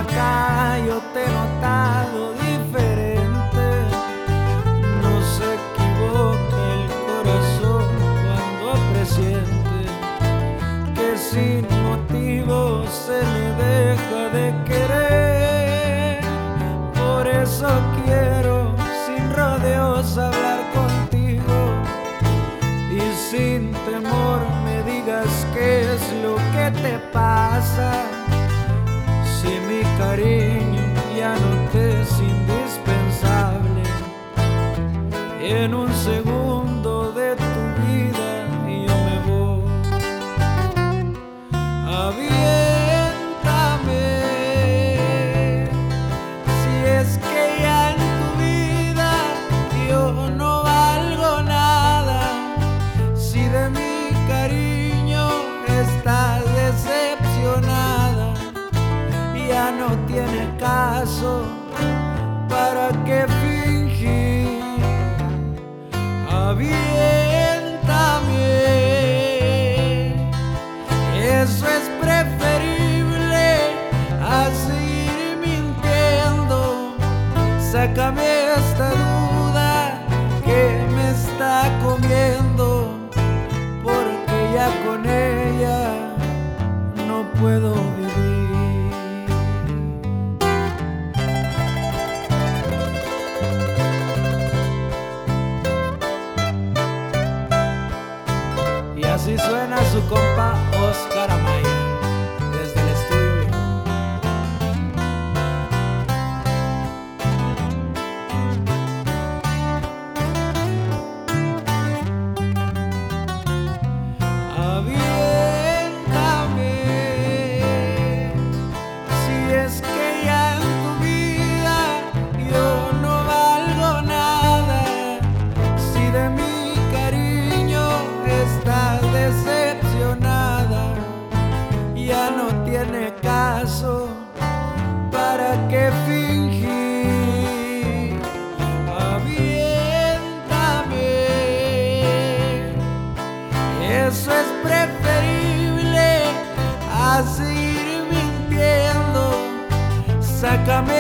acá yo te he notado diferente. No se equivoca el corazón cuando presiente que sin motivo se le deja de querer. Por eso quiero sin rodeos hablar contigo y sin temor me digas qué es lo que te pasa. Si mi cariño ya no te es indispensable, en un segundo de tu vida yo me voy. Aviéntame, si es que ya en tu vida yo no valgo nada. Si de mi cariño estás decepcionada, ya no tiene caso para qué fingir. Aviéntame, eso es preferible a seguir mintiendo. Sácame esta duda que me está comiendo, porque ya con ella no puedo vivir. Y así suena su compa Oscar Amaya desde el estudio. Aviéntame, si es que ya en tu vida yo no valgo nada. Si de mi cariño estás decepcionada, ya no tiene caso para qué fingir. Aviéntame, eso es preferible a seguir mintiendo. Sácame